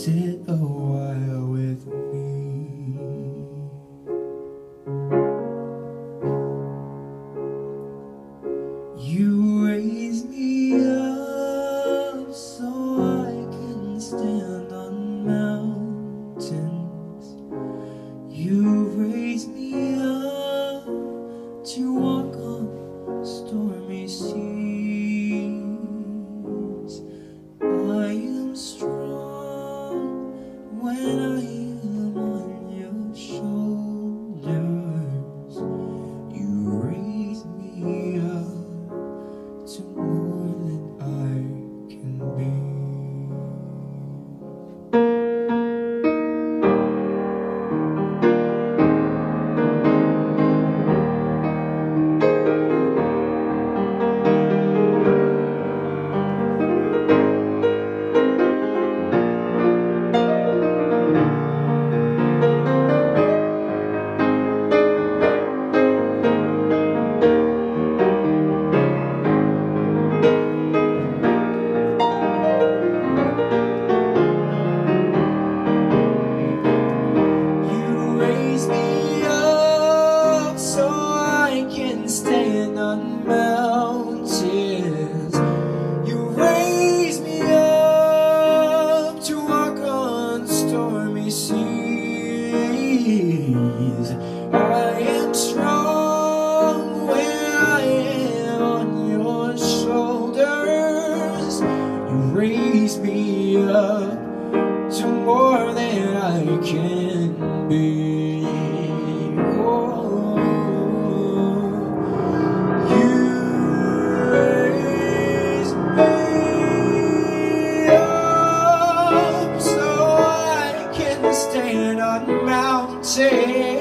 sit a while with me. You raise me up so I can stand on mountains. You raise me up to walk on stormy seas. I am strong when I am on your shoulders. You raise me up to more than I can be. Stand on mountains. You raise me up to walk on stormy seas. I am strong when I am on your shoulders. You raise me up to more than I can be. Stand on mountains.